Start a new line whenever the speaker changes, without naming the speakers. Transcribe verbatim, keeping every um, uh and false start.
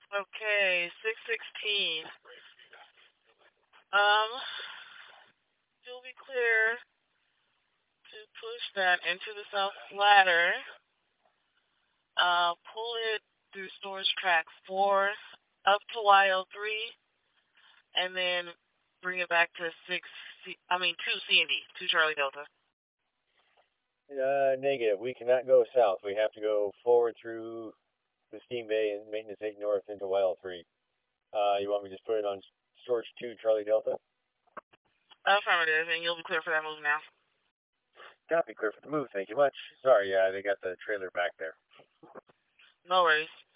Okay, six sixteen. Um, you'll be clear to push that into the south ladder. Uh, pull it through storage track four up to Y O three, and then bring it back to six. C- I mean two C and D, two Charlie Delta.
Uh, negative. We cannot go south. We have to go forward through the steam bay and maintenance eight north into Y L three. Uh, you want me to just put it on storage two Charlie Delta?
Affirmative, and you'll be clear for that move now.
Copy, clear for the move. Thank you much. Sorry, yeah, they got the trailer back there.
No worries.